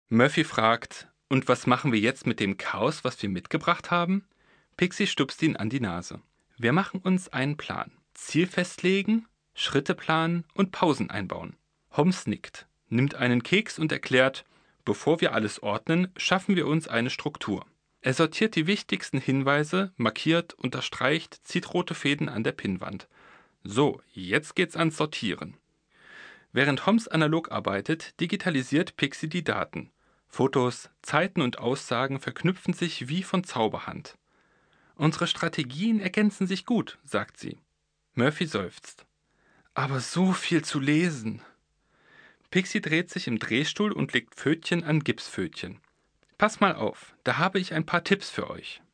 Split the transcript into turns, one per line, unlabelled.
Murphy fragt, und was machen wir jetzt mit dem Chaos, was wir mitgebracht haben? Pixie stupst ihn an die Nase. Wir machen uns einen Plan. Ziel festlegen, Schritte planen und Pausen einbauen. Holmes nickt, nimmt einen Keks und erklärt, bevor wir alles ordnen, schaffen wir uns eine Struktur. Er sortiert die wichtigsten Hinweise, markiert, unterstreicht, zieht rote Fäden an der Pinnwand. So, jetzt geht's ans Sortieren. Während Holmes analog arbeitet, digitalisiert Pixie die Daten. Fotos, Zeiten und Aussagen verknüpfen sich wie von Zauberhand. Unsere Strategien ergänzen sich gut, sagt sie. Murphy seufzt. Aber so viel zu lesen. Pixie dreht sich im Drehstuhl und legt Pfötchen an Gipspfötchen. Pass mal auf, da habe ich ein paar Tipps für euch.